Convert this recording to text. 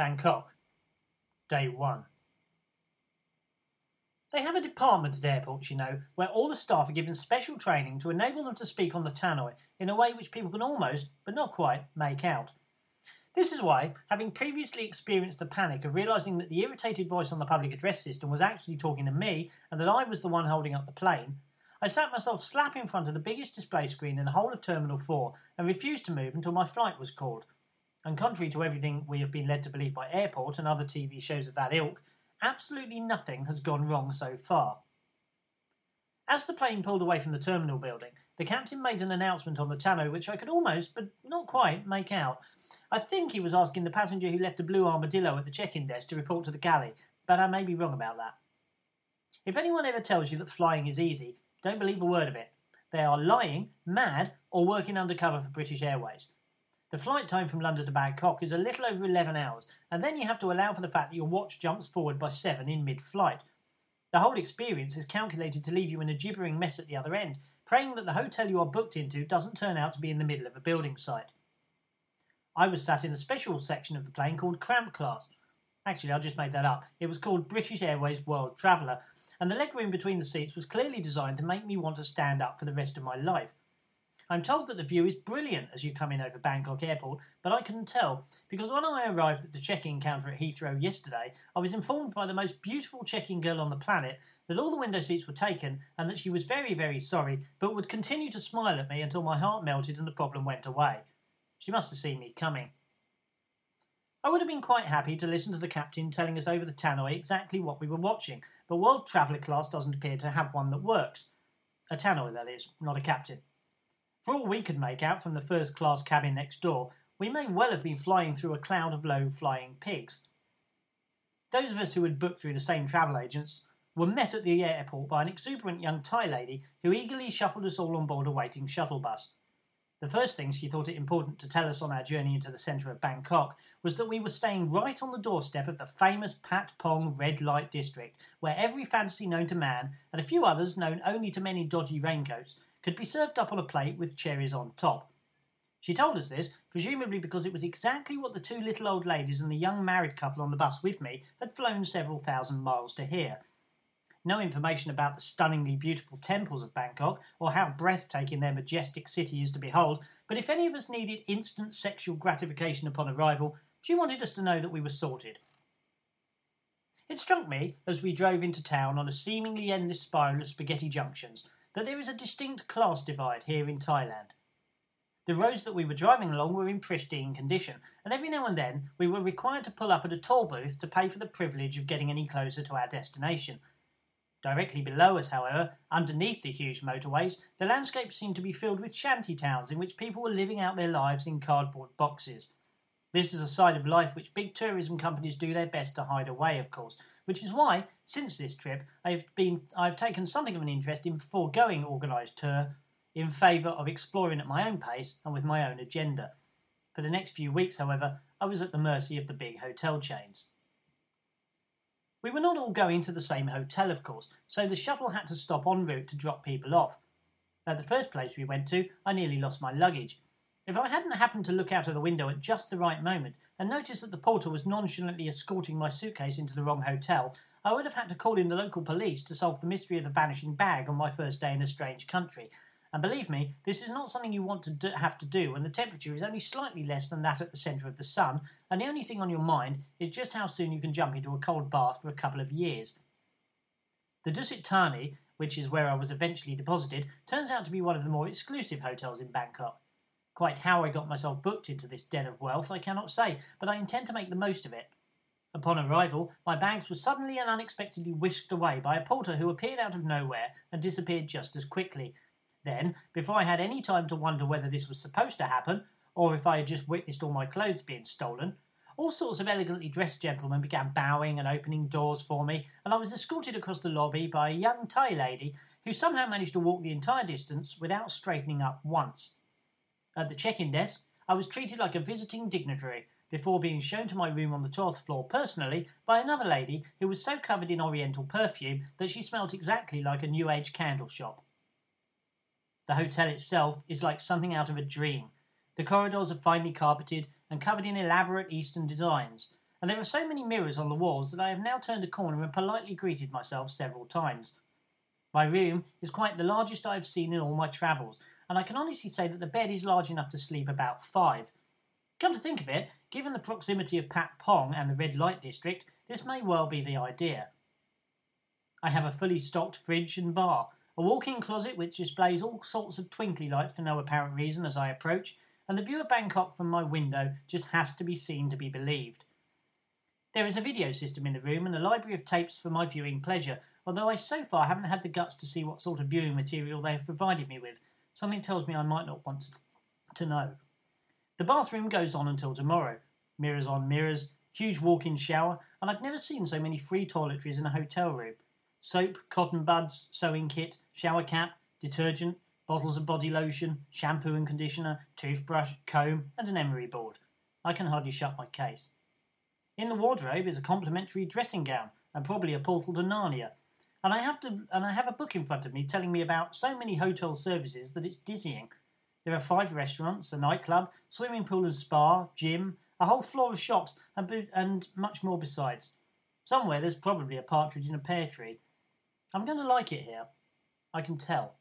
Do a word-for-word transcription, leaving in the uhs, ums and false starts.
Bangkok, Day one. They have a department at airports, you know, where all the staff are given special training to enable them to speak on the tannoy in a way which people can almost, but not quite, make out. This is why, having previously experienced the panic of realising that the irritated voice on the public address system was actually talking to me and that I was the one holding up the plane, I sat myself slap in front of the biggest display screen in the whole of Terminal four and refused to move until my flight was called. And contrary to everything we have been led to believe by Airport and other T V shows of that ilk, absolutely nothing has gone wrong so far. As the plane pulled away from the terminal building, the captain made an announcement on the tannoy which I could almost, but not quite, make out. I think he was asking the passenger who left a blue armadillo at the check-in desk to report to the galley, but I may be wrong about that. If anyone ever tells you that flying is easy, don't believe a word of it. They are lying, mad, or working undercover for British Airways. The flight time from London to Bangkok is a little over eleven hours, and then you have to allow for the fact that your watch jumps forward by seven in mid-flight. The whole experience is calculated to leave you in a gibbering mess at the other end, praying that the hotel you are booked into doesn't turn out to be in the middle of a building site. I was sat in a special section of the plane called Cramp Class. Actually, I just made that up. It was called British Airways World Traveller, and the legroom between the seats was clearly designed to make me want to stand up for the rest of my life. I'm told that the view is brilliant as you come in over Bangkok Airport, but I couldn't tell, because when I arrived at the check-in counter at Heathrow yesterday, I was informed by the most beautiful check-in girl on the planet that all the window seats were taken and that she was very, very sorry, but would continue to smile at me until my heart melted and the problem went away. She must have seen me coming. I would have been quite happy to listen to the captain telling us over the tannoy exactly what we were watching, but World Traveller Class doesn't appear to have one that works. A tannoy, that is, not a captain. For all we could make out from the first-class cabin next door, we may well have been flying through a cloud of low-flying pigs. Those of us who had booked through the same travel agents were met at the airport by an exuberant young Thai lady who eagerly shuffled us all on board a waiting shuttle bus. The first thing she thought it important to tell us on our journey into the centre of Bangkok was that we were staying right on the doorstep of the famous Pat Pong Red Light District, where every fantasy known to man, and a few others known only to men in dodgy raincoats, could be served up on a plate with cherries on top. She told us this, presumably because it was exactly what the two little old ladies and the young married couple on the bus with me had flown several thousand miles to hear. No information about the stunningly beautiful temples of Bangkok, or how breathtaking their majestic city is to behold, but if any of us needed instant sexual gratification upon arrival, she wanted us to know that we were sorted. It struck me, as we drove into town on a seemingly endless spiral of spaghetti junctions, that there is a distinct class divide here in Thailand. The roads that we were driving along were in pristine condition, and every now and then we were required to pull up at a toll booth to pay for the privilege of getting any closer to our destination. Directly below us, however, underneath the huge motorways, the landscape seemed to be filled with shanty towns in which people were living out their lives in cardboard boxes. This is a side of life which big tourism companies do their best to hide away, of course, which is why, since this trip, I've been I've taken something of an interest in foregoing organised tour in favour of exploring at my own pace and with my own agenda. For the next few weeks, however, I was at the mercy of the big hotel chains. We were not all going to the same hotel, of course, so the shuttle had to stop en route to drop people off. At the first place we went to, I nearly lost my luggage. If I hadn't happened to look out of the window at just the right moment and noticed that the porter was nonchalantly escorting my suitcase into the wrong hotel, I would have had to call in the local police to solve the mystery of the vanishing bag on my first day in a strange country. And believe me, this is not something you want to do, have to do when the temperature is only slightly less than that at the centre of the sun, and the only thing on your mind is just how soon you can jump into a cold bath for a couple of years. The Dusit Thani, which is where I was eventually deposited, turns out to be one of the more exclusive hotels in Bangkok. Quite how I got myself booked into this den of wealth I cannot say, but I intend to make the most of it. Upon arrival, my bags were suddenly and unexpectedly whisked away by a porter who appeared out of nowhere and disappeared just as quickly. Then, before I had any time to wonder whether this was supposed to happen, or if I had just witnessed all my clothes being stolen, all sorts of elegantly dressed gentlemen began bowing and opening doors for me, and I was escorted across the lobby by a young Thai lady who somehow managed to walk the entire distance without straightening up once. At the check-in desk, I was treated like a visiting dignitary, before being shown to my room on the twelfth floor personally by another lady who was so covered in oriental perfume that she smelt exactly like a New Age candle shop. The hotel itself is like something out of a dream. The corridors are finely carpeted and covered in elaborate Eastern designs, and there are so many mirrors on the walls that I have now turned a corner and politely greeted myself several times. My room is quite the largest I have seen in all my travels, and I can honestly say that the bed is large enough to sleep about five. Come to think of it, given the proximity of Pat Pong and the red light district, this may well be the idea. I have a fully stocked fridge and bar, a walk-in closet which displays all sorts of twinkly lights for no apparent reason as I approach, and the view of Bangkok from my window just has to be seen to be believed. There is a video system in the room and a library of tapes for my viewing pleasure, although I so far haven't had the guts to see what sort of viewing material they have provided me with. Something tells me I might not want to know. The bathroom goes on until tomorrow. Mirrors on mirrors, huge walk-in shower, and I've never seen so many free toiletries in a hotel room. Soap, cotton buds, sewing kit, shower cap, detergent, bottles of body lotion, shampoo and conditioner, toothbrush, comb, and an emery board. I can hardly shut my case. In the wardrobe is a complimentary dressing gown and probably a portal to Narnia. And I have to and I have a book in front of me telling me about so many hotel services that it's dizzying. There are five restaurants, a nightclub, swimming pool and spa, gym, a whole floor of shops, and, and much more besides. Somewhere there's probably a partridge in a pear tree. I'm going to like it here. I can tell.